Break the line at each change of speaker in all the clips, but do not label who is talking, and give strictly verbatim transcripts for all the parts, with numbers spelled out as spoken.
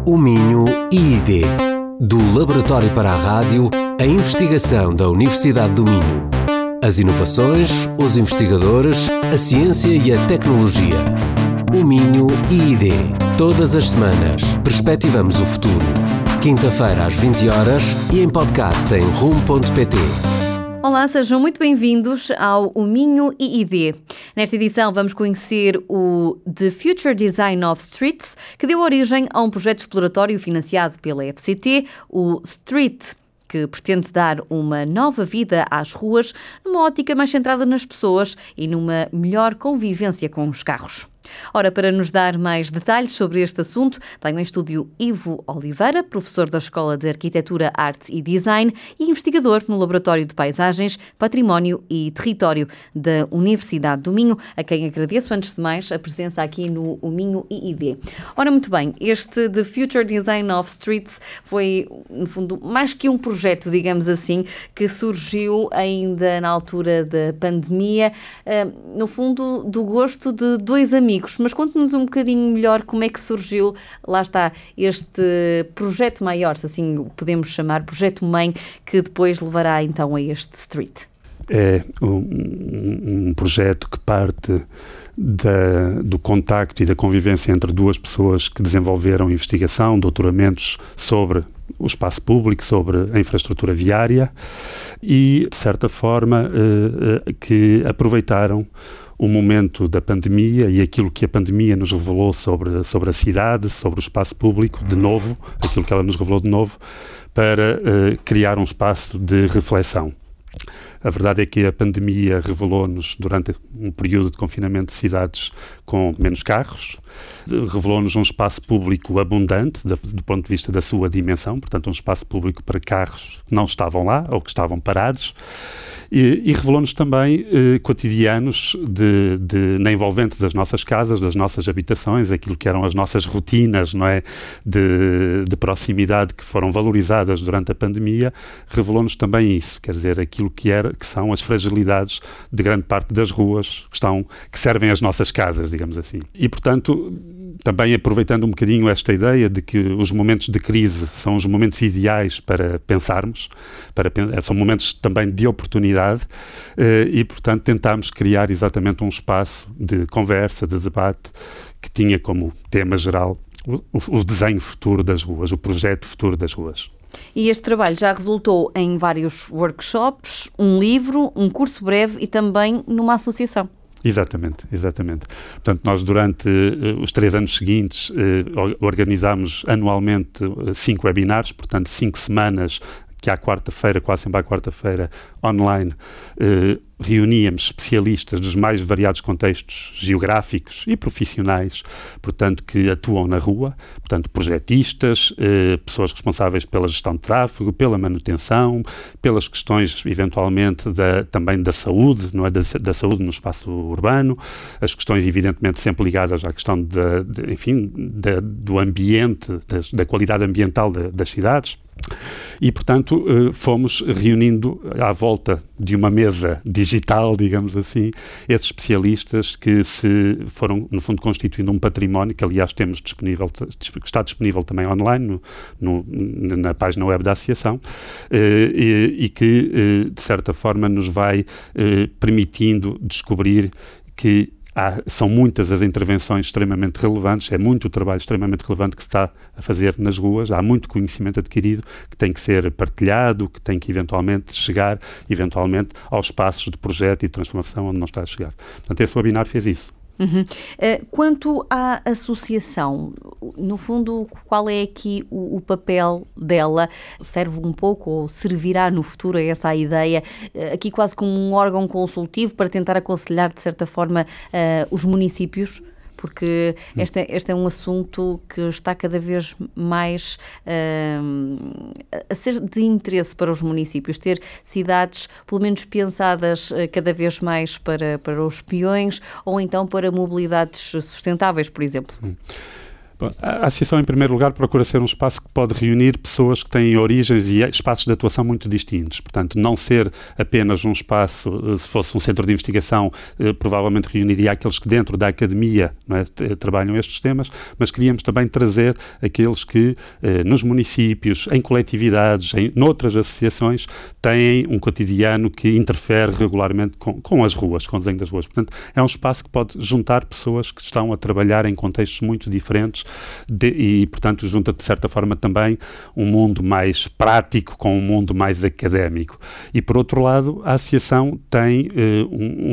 O Minho I I D. Do Laboratório para a Rádio, a investigação da Universidade do Minho. As inovações, os investigadores, a ciência e a tecnologia. O Minho I I D. Todas as semanas, perspectivamos o futuro. Quinta-feira às vinte horas e em podcast em rum ponto pt.
Olá, sejam muito bem-vindos ao O Minho I I D. Nesta edição vamos conhecer o The Future Design of Streets, que deu origem a um projeto exploratório financiado pela F C T, o Street, que pretende dar uma nova vida às ruas, numa ótica mais centrada nas pessoas e numa melhor convivência com os carros. Ora, para nos dar mais detalhes sobre este assunto, tenho em estúdio Ivo Oliveira, professor da Escola de Arquitetura, Arte e Design e investigador no Laboratório de Paisagens, Património e Território da Universidade do Minho, a quem agradeço, antes de mais, a presença aqui no O Minho I I D. Ora, muito bem, este The Future Design of Streets foi, no fundo, mais que um projeto, digamos assim, que surgiu ainda na altura da pandemia, no fundo, do gosto de dois amigos. Mas conte-nos um bocadinho melhor como é que surgiu, lá está, este projeto maior, se assim podemos chamar, projeto mãe, que depois levará então a este Street.
É um, um projeto que parte da, do contacto e da convivência entre duas pessoas que desenvolveram investigação, doutoramentos sobre o espaço público, sobre a infraestrutura viária e, de certa forma, eh, que aproveitaram o momento da pandemia e aquilo que a pandemia nos revelou sobre, sobre a cidade, sobre o espaço público, de novo, aquilo que ela nos revelou de novo, para uh, criar um espaço de reflexão. A verdade é que a pandemia revelou-nos, durante um período de confinamento de cidades com menos carros, revelou-nos um espaço público abundante, do, do ponto de vista da sua dimensão, portanto um espaço público para carros que não estavam lá ou que estavam parados, e, e revelou-nos também eh, cotidianos de, de, na envolvente das nossas casas, das nossas habitações, aquilo que eram as nossas rotinas, não é, de, de proximidade que foram valorizadas durante a pandemia, revelou-nos também isso, quer dizer, aquilo que, era, que são as fragilidades de grande parte das ruas que, estão, que servem as nossas casas, digamos assim. E, portanto, também aproveitando um bocadinho esta ideia de que os momentos de crise são os momentos ideais para pensarmos, para, são momentos também de oportunidade, e, portanto, tentámos criar exatamente um espaço de conversa, de debate, que tinha como tema geral o, o desenho futuro das ruas, o projeto futuro das ruas.
E este trabalho já resultou em vários workshops, um livro, um curso breve e também numa associação.
Exatamente, exatamente. Portanto, nós durante uh, os três anos seguintes uh, organizámos anualmente uh, cinco webinários, portanto cinco semanas, que à quarta-feira, quase sempre à quarta-feira, online, eh, reuníamos especialistas dos mais variados contextos geográficos e profissionais, portanto, que atuam na rua, portanto, projetistas, eh, pessoas responsáveis pela gestão de tráfego, pela manutenção, pelas questões, eventualmente, da, também da saúde, não é, da, da saúde no espaço urbano, as questões, evidentemente, sempre ligadas à questão, de, de, enfim, da, do ambiente, das, da qualidade ambiental de, das cidades. E, portanto, fomos reunindo à volta de uma mesa digital, digamos assim, esses especialistas que se foram, no fundo, constituindo um património que, aliás, temos disponível, que está disponível também online no, no, na página web da Associação e, e que, de certa forma, nos vai permitindo descobrir que Há, são muitas as intervenções extremamente relevantes, é muito o trabalho extremamente relevante que se está a fazer nas ruas, há muito conhecimento adquirido que tem que ser partilhado, que tem que eventualmente chegar, eventualmente, aos espaços de projeto e de transformação onde não está a chegar. Portanto, esse webinar fez isso.
Uhum. Uh, quanto à associação, no fundo, qual é aqui o, o papel dela? Serve um pouco ou servirá no futuro a essa ideia, uh, aqui quase como um órgão consultivo para tentar aconselhar, de certa forma, uh, os municípios? Porque este, este é um assunto que está cada vez mais uh, a ser de interesse para os municípios, ter cidades, pelo menos pensadas uh, cada vez mais para, para os peões ou então para mobilidades sustentáveis, por exemplo.
Hum. A associação, em primeiro lugar, procura ser um espaço que pode reunir pessoas que têm origens e espaços de atuação muito distintos. Portanto, não ser apenas um espaço, se fosse um centro de investigação, eh, provavelmente reuniria aqueles que dentro da academia, não é, trabalham estes temas, mas queríamos também trazer aqueles que eh, nos municípios, em coletividades, em noutras associações, têm um cotidiano que interfere regularmente com, com as ruas, com o desenho das ruas. Portanto, é um espaço que pode juntar pessoas que estão a trabalhar em contextos muito diferentes de, e, portanto, junta de certa forma também um mundo mais prático com um mundo mais académico. E, por outro lado, a associação tem uh,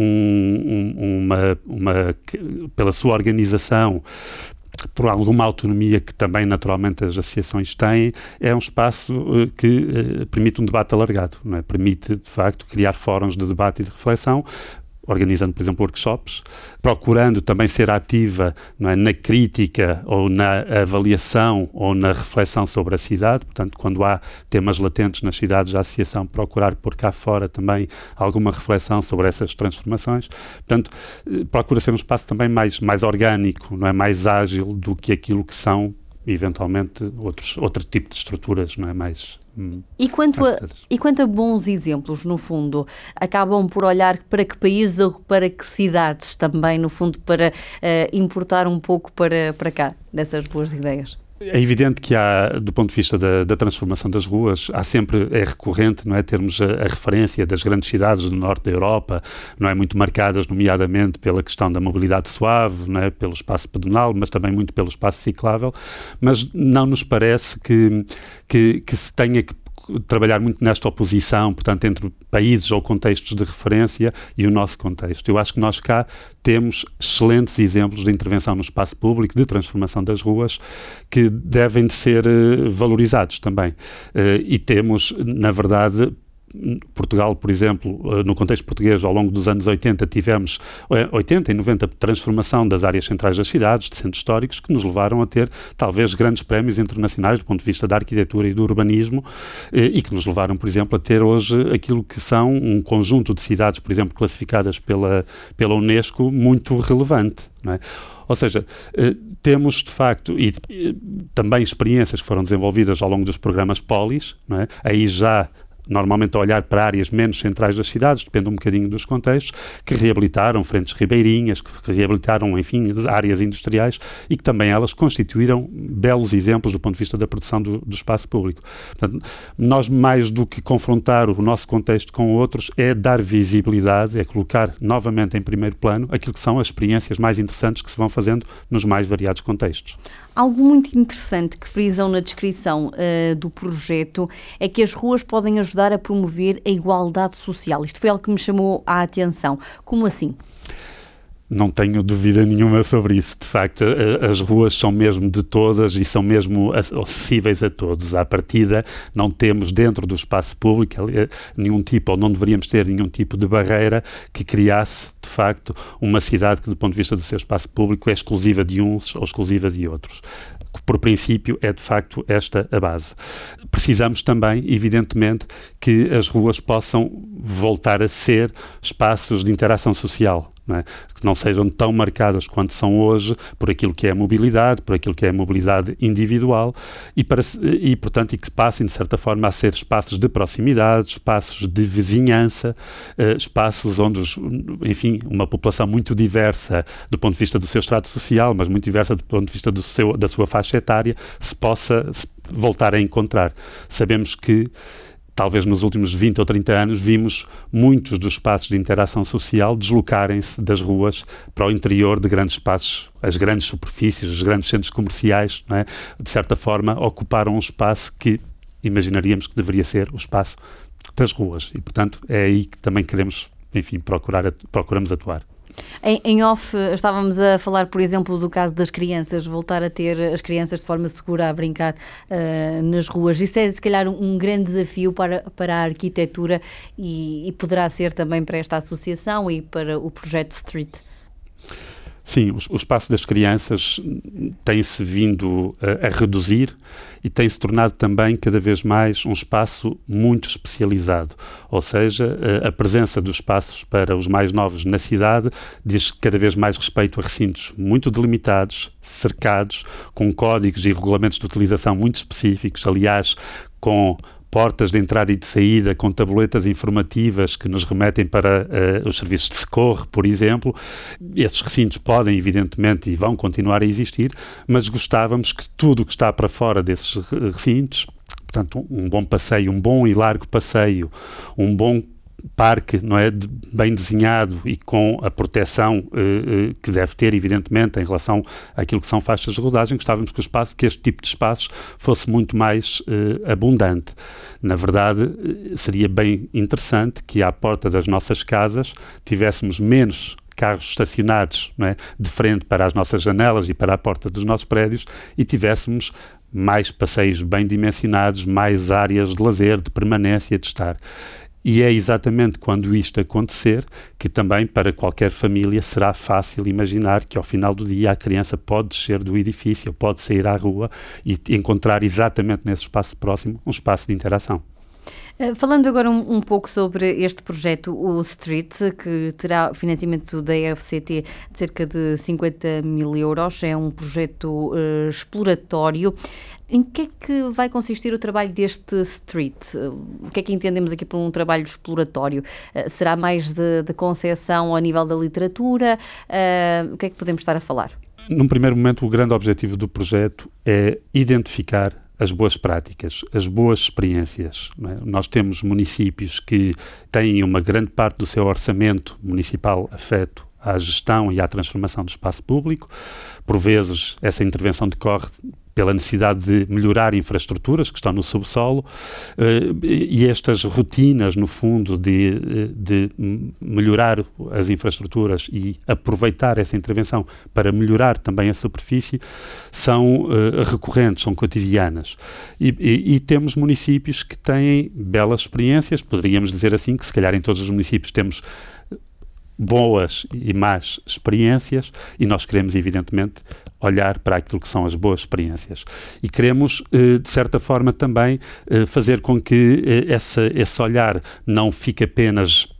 um, um, uma, uma, pela sua organização, por alguma autonomia que também naturalmente as associações têm, é um espaço uh, que uh, permite um debate alargado, não é? Permite, de facto, criar fóruns de debate e de reflexão, organizando, por exemplo, workshops, procurando também ser ativa, não é, na crítica ou na avaliação ou na reflexão sobre a cidade. Portanto, quando há temas latentes nas cidades, a associação procurar pôr cá fora também alguma reflexão sobre essas transformações. Portanto, procura ser um espaço também mais, mais orgânico, não é, mais ágil do que aquilo que são, eventualmente, outros, outro tipo de estruturas, não é, mais...
E quanto, a, e quanto a bons exemplos, no fundo, acabam por olhar para que países ou para que cidades também, no fundo, para uh, importar um pouco para, para cá dessas boas ideias?
É evidente que há, do ponto de vista da, da transformação das ruas, há sempre, é recorrente, não é, termos a, a referência das grandes cidades do norte da Europa, não é, muito marcadas, nomeadamente pela questão da mobilidade suave, não é, pelo espaço pedonal, mas também muito pelo espaço ciclável, mas não nos parece que, que, que se tenha que trabalhar muito nesta oposição, portanto, entre países ou contextos de referência e o nosso contexto. Eu acho que nós cá temos excelentes exemplos de intervenção no espaço público, de transformação das ruas, que devem de ser uh, valorizados também. Uh, e temos, na verdade, Portugal, por exemplo, no contexto português, ao longo dos anos oitenta, tivemos oitenta e noventa transformação das áreas centrais das cidades, de centros históricos, que nos levaram a ter, talvez, grandes prémios internacionais do ponto de vista da arquitetura e do urbanismo, e que nos levaram, por exemplo, a ter hoje aquilo que são um conjunto de cidades, por exemplo, classificadas pela, pela Unesco, muito relevante, não é? Ou seja, eh, temos de facto, e, e também experiências que foram desenvolvidas ao longo dos programas Polis, não é? Aí já normalmente a olhar para áreas menos centrais das cidades, depende um bocadinho dos contextos, que reabilitaram frentes ribeirinhas, que reabilitaram, enfim, áreas industriais e que também elas constituíram belos exemplos do ponto de vista da produção do, do espaço público. Portanto, nós, mais do que confrontar o nosso contexto com outros, é dar visibilidade, é colocar novamente em primeiro plano aquilo que são as experiências mais interessantes que se vão fazendo nos mais variados contextos.
Algo muito interessante que frisam na descrição uh, do projeto é que as ruas podem ajudar a promover a igualdade social. Isto foi algo que me chamou a atenção. Como assim?
Não tenho dúvida nenhuma sobre isso. De facto, as ruas são mesmo de todas e são mesmo acessíveis a todos. À partida, não temos dentro do espaço público nenhum tipo, ou não deveríamos ter nenhum tipo de barreira que criasse, de facto, uma cidade que, do ponto de vista do seu espaço público, é exclusiva de uns ou exclusiva de outros. Por princípio, é de facto esta a base. Precisamos também, evidentemente, que as ruas possam voltar a ser espaços de interação social, não é? Que não sejam tão marcadas quanto são hoje por aquilo que é a mobilidade, por aquilo que é a mobilidade individual e, para, e portanto, e que passem, de certa forma, a ser espaços de proximidade, espaços de vizinhança, eh, espaços onde, os, enfim, uma população muito diversa do ponto de vista do seu estrato social, mas muito diversa do ponto de vista do seu, da sua faixa etária, se possa se voltar a encontrar. Sabemos que talvez nos últimos vinte ou trinta anos, vimos muitos dos espaços de interação social deslocarem-se das ruas para o interior de grandes espaços, as grandes superfícies, os grandes centros comerciais, não é? De certa forma, ocuparam um espaço que imaginaríamos que deveria ser o espaço das ruas. E, portanto, é aí que também queremos, enfim, procurar, procuramos atuar.
Em, em off, estávamos a falar, por exemplo, do caso das crianças, voltar a ter as crianças de forma segura a brincar uh, nas ruas. Isso é, se calhar, um grande desafio para, para a arquitetura e, e poderá ser também para esta associação e para o projeto Street.
Sim, o, o espaço das crianças tem-se vindo a, a reduzir e tem-se tornado também cada vez mais um espaço muito especializado, ou seja, a, a presença dos espaços para os mais novos na cidade diz cada vez mais respeito a recintos muito delimitados, cercados, com códigos e regulamentos de utilização muito específicos, aliás, com portas de entrada e de saída, com tabletas informativas que nos remetem para uh, os serviços de socorro, por exemplo. Esses recintos podem, evidentemente, e vão continuar a existir, mas gostávamos que tudo o que está para fora desses recintos, portanto, um bom passeio, um bom e largo passeio, um bom parque, não é, de, bem desenhado e com a proteção eh, que deve ter, evidentemente, em relação àquilo que são faixas de rodagem, gostávamos que, o espaço, que este tipo de espaços fosse muito mais eh, abundante. Na verdade, seria bem interessante que à porta das nossas casas tivéssemos menos carros estacionados, não é, de frente para as nossas janelas e para a porta dos nossos prédios e tivéssemos mais passeios bem dimensionados, mais áreas de lazer, de permanência, de estar. E é exatamente quando isto acontecer que também para qualquer família será fácil imaginar que ao final do dia a criança pode descer do edifício, pode sair à rua e encontrar exatamente nesse espaço próximo um espaço de interação.
Falando agora um, um pouco sobre este projeto, o Street, que terá financiamento da E F C T de cerca de cinquenta mil euros, é um projeto uh, exploratório. Em que é que vai consistir o trabalho deste Street? O que é que entendemos aqui por um trabalho exploratório? Uh, será mais de, de concepção a nível da literatura? Uh, o que é que podemos estar a falar?
Num primeiro momento, o grande objetivo do projeto é identificar as boas práticas, as boas experiências. Não é? Nós temos municípios que têm uma grande parte do seu orçamento municipal afeto à gestão e à transformação do espaço público. Por vezes, essa intervenção decorre pela necessidade de melhorar infraestruturas que estão no subsolo uh, e estas rotinas, no fundo, de, de melhorar as infraestruturas e aproveitar essa intervenção para melhorar também a superfície, são uh, recorrentes, são cotidianas. E, e, e temos municípios que têm belas experiências, poderíamos dizer assim, que se calhar em todos os municípios temos boas e más experiências e nós queremos, evidentemente, olhar para aquilo que são as boas experiências. E queremos, de certa forma, também fazer com que essa, esse olhar não fique apenas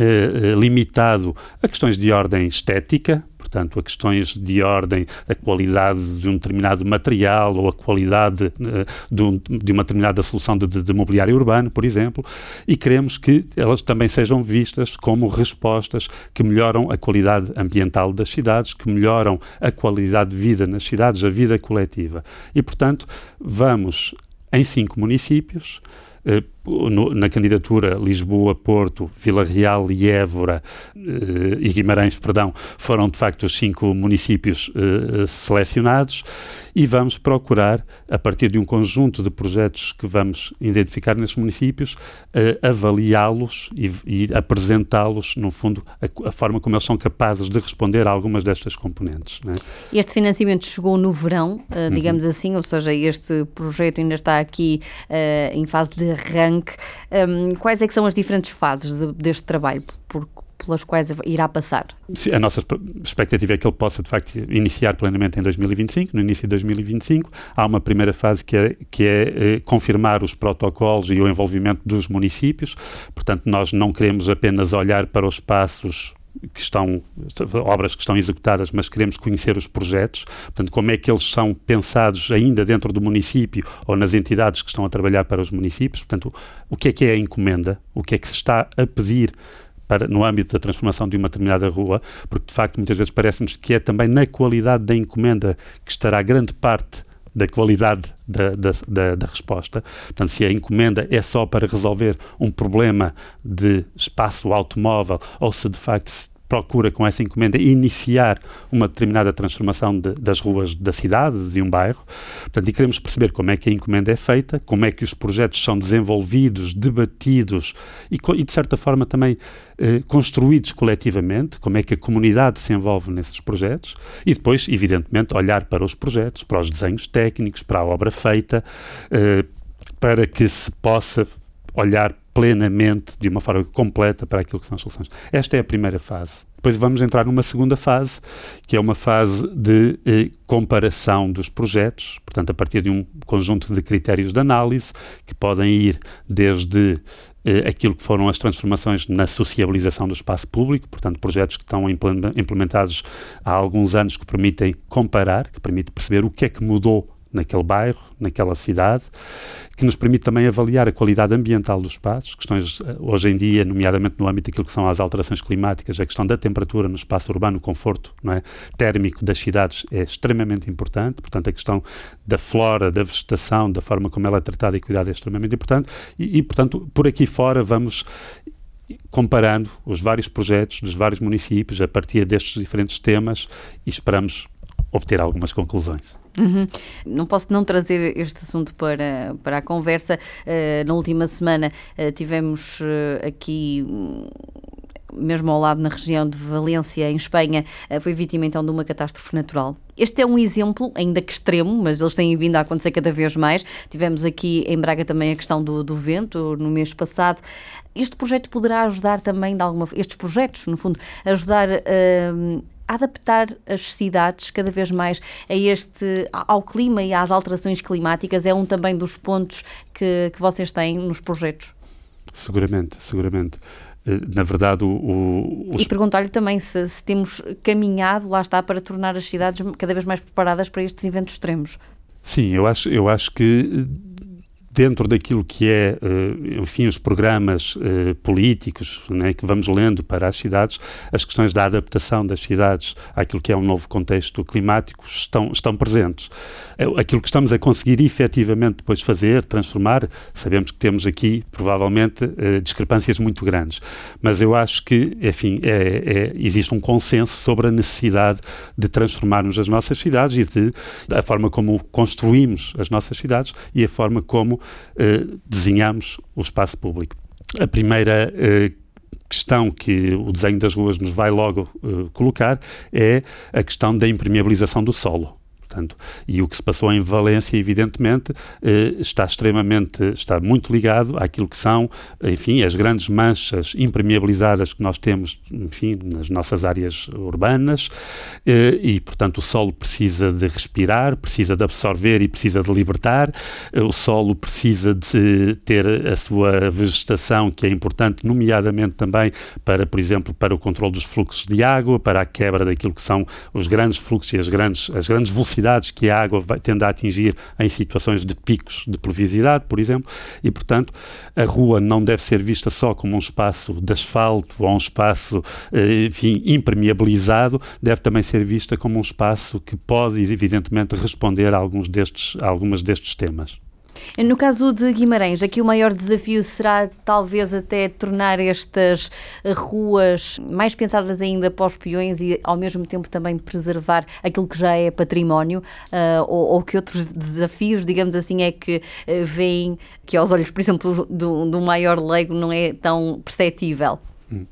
limitado a questões de ordem estética, portanto, a questões de ordem da qualidade de um determinado material ou a qualidade uh, de, um, de uma determinada solução de, de, de mobiliário urbano, por exemplo, e queremos que elas também sejam vistas como respostas que melhoram a qualidade ambiental das cidades, que melhoram a qualidade de vida nas cidades, a vida coletiva. E, portanto, vamos em cinco municípios, Uh, no, na candidatura Lisboa, Porto, Vila Real e Évora uh, e Guimarães, perdão, foram de facto os cinco municípios uh, selecionados e vamos procurar, a partir de um conjunto de projetos que vamos identificar nesses municípios, uh, avaliá-los e, e apresentá-los, no fundo, a, a forma como eles são capazes de responder a algumas destas componentes. Né?
Este financiamento chegou no verão, uh, digamos uhum. assim, ou seja, este projeto ainda está aqui uh, em fase de arranque. Um, quais é que são as diferentes fases de, deste trabalho por, pelas quais irá passar?
A nossa expectativa é que ele possa, de facto, iniciar plenamente em dois mil e vinte e cinco. No início de dois mil e vinte e cinco, há uma primeira fase que é, que é eh, confirmar os protocolos e o envolvimento dos municípios. Portanto, nós não queremos apenas olhar para os espaços que estão, obras que estão executadas, mas queremos conhecer os projetos, portanto, como é que eles são pensados ainda dentro do município ou nas entidades que estão a trabalhar para os municípios, portanto, o que é que é a encomenda, o que é que se está a pedir para, no âmbito da transformação de uma determinada rua, porque de facto muitas vezes parece-nos que é também na qualidade da encomenda que estará grande parte da qualidade da, da, da, da resposta. Portanto, se a encomenda é só para resolver um problema de espaço automóvel ou se de facto se procura com essa encomenda iniciar uma determinada transformação de, das ruas da cidade, de um bairro. Portanto, e queremos perceber como é que a encomenda é feita, como é que os projetos são desenvolvidos, debatidos e, e de certa forma também eh, construídos coletivamente, como é que a comunidade se envolve nesses projetos e depois, evidentemente, olhar para os projetos, para os desenhos técnicos, para a obra feita, eh, para que se possa olhar plenamente, de uma forma completa, para aquilo que são as soluções. Esta é a primeira fase. Depois vamos entrar numa segunda fase, que é uma fase de eh, comparação dos projetos, portanto, a partir de um conjunto de critérios de análise, que podem ir desde eh, aquilo que foram as transformações na sociabilização do espaço público, portanto, projetos que estão implementados há alguns anos que permitem comparar, que permitem perceber o que é que mudou naquele bairro, naquela cidade, que nos permite também avaliar a qualidade ambiental dos espaços, questões hoje em dia, nomeadamente no âmbito daquilo que são as alterações climáticas, a questão da temperatura no espaço urbano, o conforto, não é, térmico das cidades é extremamente importante, portanto a questão da flora, da vegetação, da forma como ela é tratada e cuidada é extremamente importante e, e portanto, por aqui fora vamos comparando os vários projetos dos vários municípios a partir destes diferentes temas e esperamos obter algumas conclusões.
Uhum. Não posso não trazer este assunto para, para a conversa. Uh, na última semana uh, tivemos uh, aqui, um, mesmo ao lado na região de Valência, em Espanha, uh, foi vítima então de uma catástrofe natural. Este é um exemplo, ainda que extremo, mas eles têm vindo a acontecer cada vez mais. Tivemos aqui em Braga também a questão do, do vento, no mês passado. Este projeto poderá ajudar também, de alguma, estes projetos, no fundo, ajudar uh, a adaptar as cidades cada vez mais a este, ao clima e às alterações climáticas. É um também dos pontos que, que vocês têm nos projetos?
Seguramente, seguramente. Na verdade, o... o
e perguntar-lhe também se, se temos caminhado, lá está, para tornar as cidades cada vez mais preparadas para estes eventos extremos.
Sim, eu acho, eu acho que dentro daquilo que é, enfim, os programas uh, políticos, né, que vamos lendo para as cidades, as questões da adaptação das cidades àquilo que é um novo contexto climático estão, estão presentes. Aquilo que estamos a conseguir efetivamente depois fazer, transformar, sabemos que temos aqui, provavelmente, uh, discrepâncias muito grandes, mas eu acho que, enfim, é, é, existe um consenso sobre a necessidade de transformarmos as nossas cidades e de, a forma como construímos as nossas cidades e a forma como Uh, desenhamos o espaço público. A primeira uh, questão que o desenho das ruas nos vai logo uh, colocar é a questão da impermeabilização do solo. Portanto, e o que se passou em Valência, evidentemente, eh, está extremamente, está muito ligado àquilo que são, enfim, as grandes manchas impermeabilizadas que nós temos, enfim, nas nossas áreas urbanas, eh, e, portanto, o solo precisa de respirar, precisa de absorver e precisa de libertar, eh, o solo precisa de ter a sua vegetação, que é importante, nomeadamente também para, por exemplo, para o controle dos fluxos de água, para a quebra daquilo que são os grandes fluxos e as grandes, as grandes velocidades que a água vai, tende a atingir em situações de picos de pluviosidade, por exemplo, e, portanto, a rua não deve ser vista só como um espaço de asfalto ou um espaço, enfim, impermeabilizado, deve também ser vista como um espaço que pode, evidentemente, responder a alguns destes, a algumas destes temas.
No caso de Guimarães, aqui o maior desafio será talvez até tornar estas ruas mais pensadas ainda para os peões e ao mesmo tempo também preservar aquilo que já é património, uh, ou, ou que outros desafios, digamos assim, é que uh, veem que aos olhos, por exemplo, do, do maior leigo não é tão perceptível? Hum.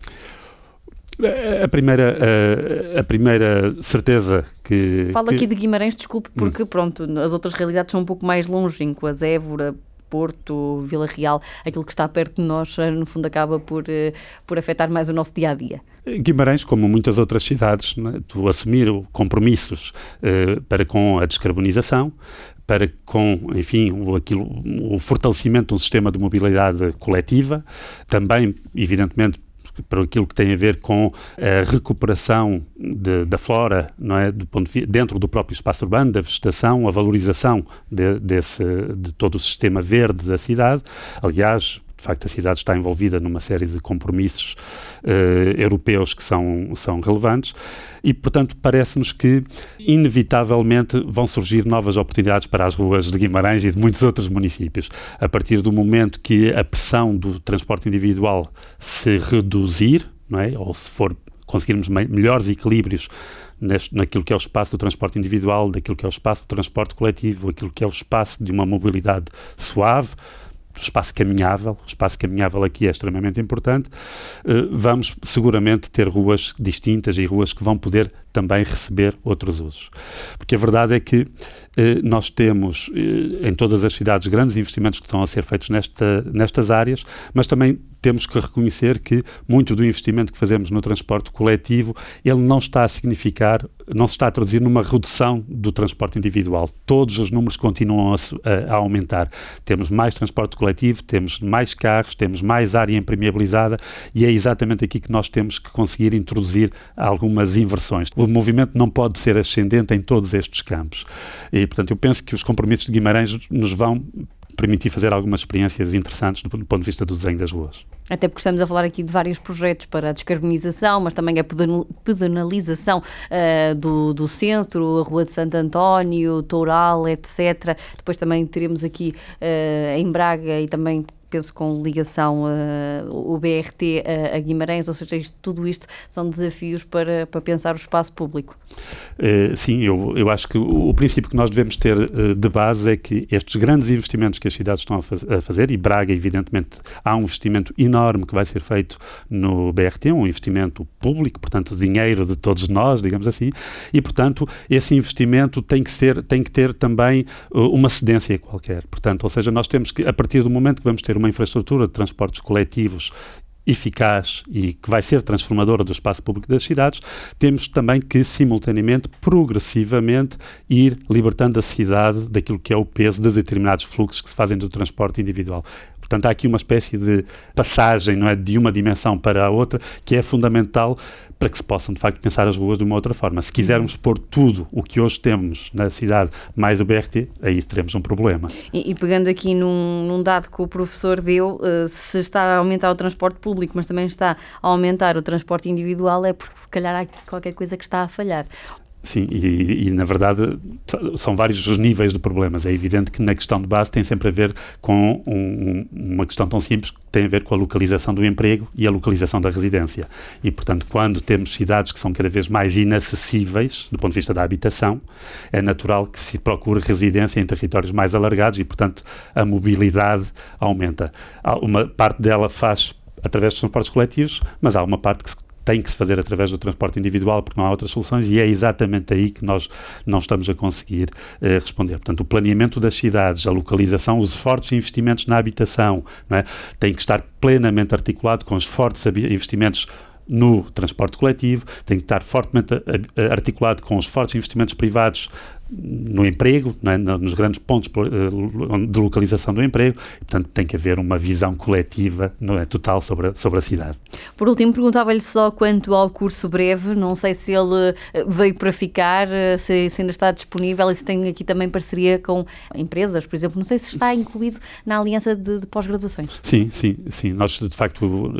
A primeira, a, a primeira certeza que...
Falo
que...
aqui de Guimarães, desculpe, porque hum. pronto, as outras realidades são um pouco mais longínquas, Évora, Porto, Vila Real, aquilo que está perto de nós, no fundo acaba por, por afetar mais o nosso dia-a-dia.
Guimarães, como muitas outras cidades, né, tu assumir compromissos uh, para com a descarbonização, para com, enfim, o, aquilo, o fortalecimento do sistema de mobilidade coletiva, também, evidentemente, para aquilo que tem a ver com a recuperação de, da flora, não é, do ponto de, dentro do próprio espaço urbano, da vegetação, a valorização de, desse, de todo o sistema verde da cidade. Aliás, de facto, a cidade está envolvida numa série de compromissos uh, europeus que são, são relevantes e, portanto, parece-nos que, inevitavelmente, vão surgir novas oportunidades para as ruas de Guimarães e de muitos outros municípios. A partir do momento que a pressão do transporte individual se reduzir, não é? Ou se for conseguirmos me- melhores equilíbrios neste, naquilo que é o espaço do transporte individual, daquilo que é o espaço do transporte coletivo, aquilo que é o espaço de uma mobilidade suave, o espaço caminhável, o espaço caminhável aqui é extremamente importante, uh, vamos seguramente ter ruas distintas e ruas que vão poder também receber outros usos. Porque a verdade é que uh, nós temos uh, em todas as cidades grandes investimentos que estão a ser feitos nesta, nestas áreas, mas também temos que reconhecer que muito do investimento que fazemos no transporte coletivo, ele não está a significar, não se está a traduzir numa redução do transporte individual. Todos os números continuam a, a, a aumentar. Temos mais transporte coletivo, temos mais carros, temos mais área impermeabilizada e é exatamente aqui que nós temos que conseguir introduzir algumas inversões. O movimento não pode ser ascendente em todos estes campos. E, portanto, eu penso que os compromissos de Guimarães nos vão permitir fazer algumas experiências interessantes do ponto de vista do desenho das ruas.
Até porque estamos a falar aqui de vários projetos para a descarbonização, mas também a pedonalização uh, do, do centro, a Rua de Santo António, Toural, etcétera. Depois também teremos aqui uh, em Braga e também penso com ligação uh, o B R T a, a Guimarães, ou seja, isto, tudo isto são desafios para, para pensar o espaço público.
Uh, sim, eu, eu acho que o, o princípio que nós devemos ter uh, de base é que estes grandes investimentos que as cidades estão a, faz, a fazer, e Braga, evidentemente, há um investimento enorme que vai ser feito no B R T, um investimento público, portanto, dinheiro de todos nós, digamos assim, e, portanto, esse investimento tem que ser, tem que ter também uh, uma cedência qualquer. Portanto, ou seja, nós temos que, a partir do momento que vamos ter uma infraestrutura de transportes coletivos eficaz e que vai ser transformadora do espaço público das cidades, temos também que, simultaneamente, progressivamente, ir libertando a cidade daquilo que é o peso de determinados fluxos que se fazem do transporte individual. Portanto, há aqui uma espécie de passagem, não é, de uma dimensão para a outra, que é fundamental para que se possam, de facto, pensar as ruas de uma outra forma. Se quisermos pôr tudo o que hoje temos na cidade, mais o B R T, aí teremos um problema.
E, e pegando aqui num, num dado que o professor deu, uh, se está a aumentar o transporte público, mas também está a aumentar o transporte individual, é porque se calhar há qualquer coisa que está a falhar.
Sim, e, e na verdade são vários os níveis de problemas. É evidente que na questão de base tem sempre a ver com um, uma questão tão simples que tem a ver com a localização do emprego e a localização da residência. E, portanto, quando temos cidades que são cada vez mais inacessíveis do ponto de vista da habitação, é natural que se procure residência em territórios mais alargados e, portanto, a mobilidade aumenta. Uma parte dela faz através dos transportes coletivos, mas há uma parte que se tem que se fazer através do transporte individual, porque não há outras soluções, e é exatamente aí que nós não estamos a conseguir eh, responder. Portanto, o planeamento das cidades, a localização, os fortes investimentos na habitação, não é, tem que estar plenamente articulado com os fortes investimentos no transporte coletivo, tem que estar fortemente articulado com os fortes investimentos privados no emprego, não é? Nos grandes pontos de localização do emprego, e, portanto, tem que haver uma visão coletiva, não é, total sobre a, sobre a cidade.
Por último, perguntava-lhe só quanto ao curso breve, não sei se ele veio para ficar, se, se ainda está disponível e se tem aqui também parceria com empresas, por exemplo, não sei se está incluído na aliança de, de pós-graduações. Sim,
sim, sim. Nós, de facto,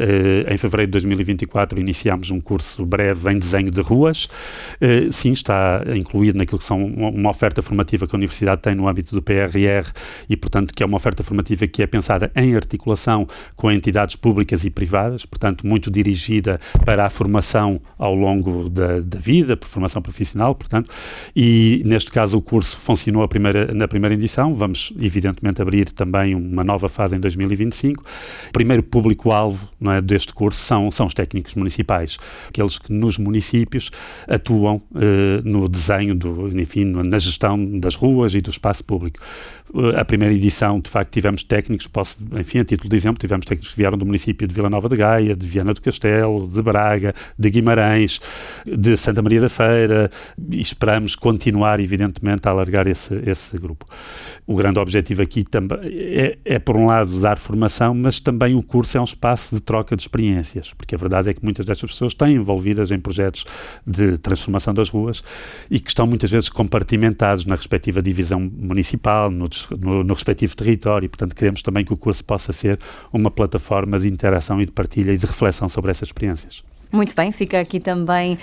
em fevereiro de dois mil e vinte e quatro iniciámos um curso breve em desenho de ruas. Sim, está incluído naquilo que são uma oferta formativa que a Universidade tem no âmbito do P R R e, portanto, que é uma oferta formativa que é pensada em articulação com entidades públicas e privadas, portanto, muito dirigida para a formação ao longo da, da vida, por formação profissional, portanto, e, neste caso, o curso funcionou a primeira, na primeira edição. Vamos, evidentemente, abrir também uma nova fase em dois mil e vinte e cinco. O primeiro público-alvo, não é, deste curso são, são os técnicos municipais, aqueles que nos municípios atuam eh, no desenho do, enfim, na gestão das ruas e do espaço público. A primeira edição, de facto, tivemos técnicos, posso, enfim, a título de exemplo, tivemos técnicos que vieram do município de Vila Nova de Gaia, de Viana do Castelo, de Braga, de Guimarães, de Santa Maria da Feira, e esperamos continuar, evidentemente, a alargar esse, esse grupo. O grande objetivo aqui também é, é, por um lado, dar formação, mas também o curso é um espaço de troca de experiências, porque a verdade é que muitas destas pessoas estão envolvidas em projetos de transformação das ruas e que estão muitas vezes compartimentados na respectiva divisão municipal, no, no, no respectivo território, e, portanto, queremos também que o curso possa ser uma plataforma de interação e de partilha e de reflexão sobre essas experiências.
Muito bem, fica aqui também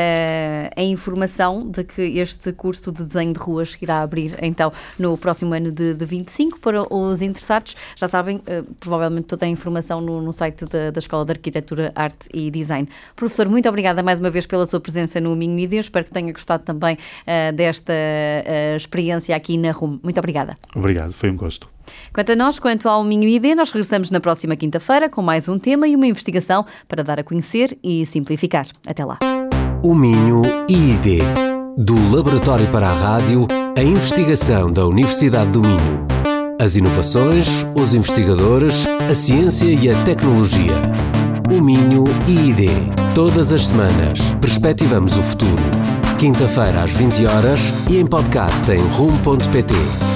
uh, a informação de que este curso de desenho de ruas irá abrir então no próximo ano de, de vinte e cinco para os interessados. Já sabem, uh, provavelmente toda a informação no, no site da, da Escola de Arquitetura, Arte e Design. Professor, muito obrigada mais uma vez pela sua presença no Minho I D. Espero que tenha gostado também uh, desta uh, experiência aqui na R U M. Muito obrigada.
Obrigado, foi um gosto.
Quanto a nós, quanto ao Minho I D, nós regressamos na próxima quinta-feira com mais um tema e uma investigação para dar a conhecer e simplificar. Até lá.
O Minho I D, do Laboratório para a Rádio, a investigação da Universidade do Minho. As inovações, os investigadores, a ciência e a tecnologia. O Minho I D. Todas as semanas, perspectivamos o futuro. Quinta-feira às vinte horas e em podcast em rumo ponto pt.